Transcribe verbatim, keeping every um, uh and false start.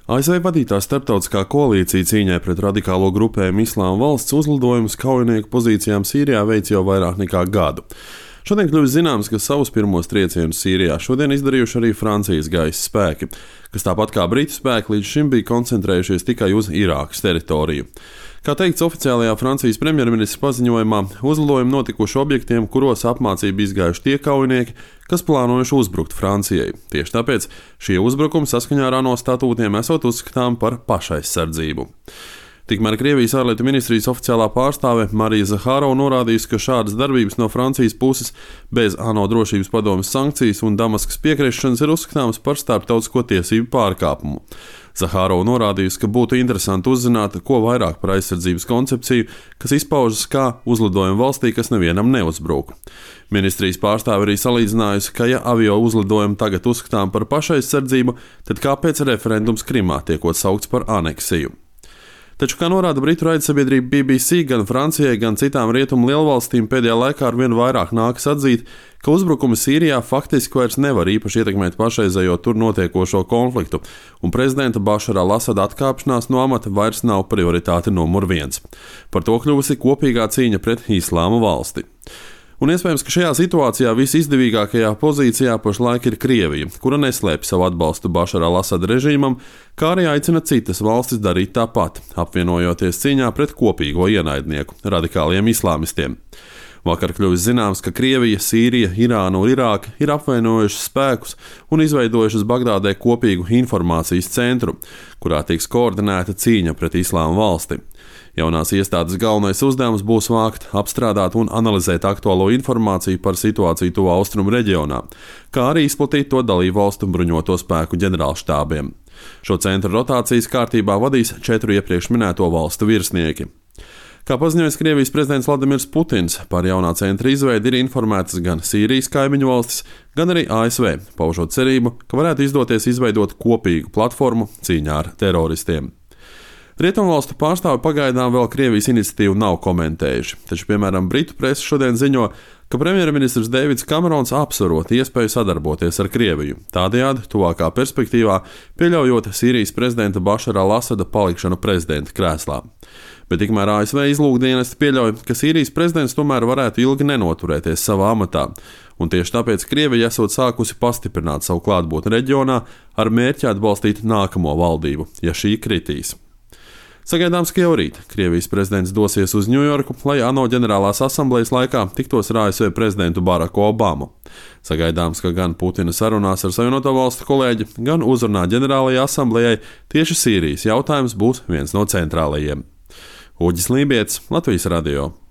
A S V vadītā starptautiskā koalīcija cīņai pret radikālo grupējumu Islāma valsts uzlidojumus kaujinieku pozīcijām Sīrijā veic jau vairāk nekā gadu. Šodien kļuvis zināms, ka savus pirmos triecienus Sīrijā šodien izdarījuši arī Francijas gaisa spēki, kas tāpat kā Britu spēki līdz šim bija koncentrējušies tikai uz Irākas teritoriju. Kā teikts oficiālajā Francijas premjerministra paziņojumā, uzlidojumi notikuši objektiem, kuros apmācību izgājuši tie kaujinieki, kas plānojuši uzbrukt Francijai. Tieši tāpēc šie uzbrukumi saskaņā ar ANO statūtiem esot uzskatām par pašaizsardzību. Tikmēr Krievijas ārlietu ministrijas oficiālā pārstāve Marija Zahārova norādījusi, ka šādas darbības no Francijas puses bez ANO drošības padomes sankcijas un Damaskas piekrišanas ir uzskatāmas par starptautisko tiesību pārkāpumu. Zahārova norādījusi, ka būtu interesanti uzzināt, ko vairāk par aizsardzības koncepciju, kas izpaužas kā uzlidojumu valstī, kas nevienam neuzbruk. Ministrijas pārstāve arī salīdzinājusi, ka ja avio uzlidojumu tagad uzskatām par pašaizsardzību, tad kāpēc referendums Krimā tiekot saukts par aneksiju? Taču, kā norāda britu raidsabiedrība B B C, gan Francijai, gan citām rietumu lielvalstīm pēdējā laikā arvien vairāk nākas atzīt, ka uzbrukumi Sīrijā faktiski vairs nevar īpaši ietekmēt pašreizējo tur notiekošo konfliktu, un prezidenta Bašara al-Asada atkāpšanās no amata vairs nav prioritāte numur viens. Par to kļuvusi kopīgā cīņa pret Islāma valsti. Un iespējams, ka šajā situācijā visizdevīgākajā pozīcijā pašlaik ir Krievija, kura neslēpj savu atbalstu Bašara al-Asada režīmam, kā arī aicina citas valstis darīt tāpat, apvienojoties cīņā pret kopīgo ienaidnieku – radikāliem islāmistiem. Vakar kļuvis zināms, ka Krievija, Sīrija, Irāna un Irāka ir apvienojušas spēkus un izveidojušas Bagdādē kopīgu informācijas centru, kurā tiks koordinēta cīņa pret Islāma valsti. Jaunās iestādes galvenais uzdevums būs vākt, apstrādāt un analizēt aktuālo informāciju par situāciju tuvā austrumu reģionā, kā arī izplatīt to dalību valstu bruņoto spēku ģenerālštābiem. Šo centru rotācijas kārtībā vadīs četru iepriekš minēto valstu virsnieki. Kā paziņojis Krievijas prezidents Vladimirs Putins, par jaunā centra izveidi ir informētas gan Sīrijas kaimiņu valstis, gan arī A S V, paužot cerību, ka varētu izdoties izveidot kopīgu platformu cīņā ar teroristiem. Rietumvalstu pārstāvi pagaidām vēl Krievijas iniciatīvu nav komentējuši, taču, piemēram, Britu presa šodien ziņo, ka premjerministrs Deivids Kamerons apsverot iespēju sadarboties ar Krieviju, tādējādi tuvākā perspektīvā pieļaujot Sīrijas prezidenta Bašara al-Asada palikšanu prezidenta krēslā. Bet tikmēr A S V izlūkdienesti pieļauj, ka Sīrijas prezidents tomēr varētu ilgi nenoturēties savā amatā, un tieši tāpēc Krievija esot sākusi pastiprināt savu klātbūtni reģionā ar mērķi atbalstīt nākamo valdību, ja šī kritīs. Sagaidāms, ka jau rīt Krievijas prezidents dosies uz Ņujorku, lai ANO ģenerālās asamblejas laikā tiktos ar A S V prezidentu Baraku Obamu. Sagaidāms, ka gan Putina sarunās ar Savienoto valstu kolēģi, gan uzrunā ģenerālajai asamblejai tieši Sīrijas jautājums būs viens no centrālajiem. Uģis Lībietis, Latvijas radio.